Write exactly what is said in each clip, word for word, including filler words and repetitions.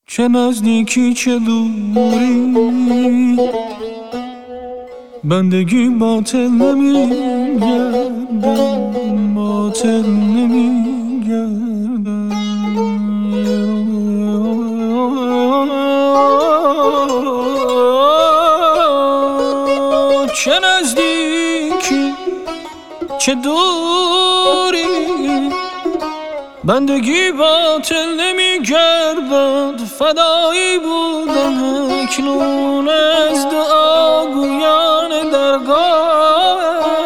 چه نزدیکی چه دوری، بندگی باطل نمیگردم، باطل نمیگردم. چه نزدیکی چه دوری، بندگی باطل نمیگردد. فدایی بودم اکنون از دعا گویان درگاه،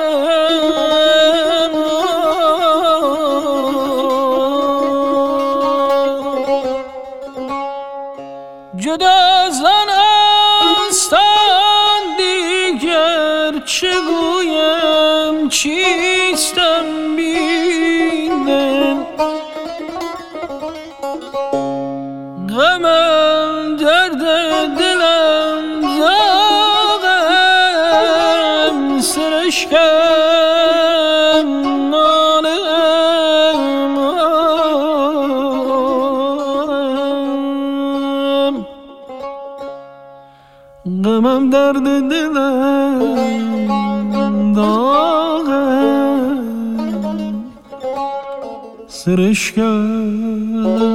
جدا زن هستم دیگر چه گویم، چیستم بیدن. غمم درد دلم زاغم، سرشکم نالم. غمم درد دلم داغم، سرشکم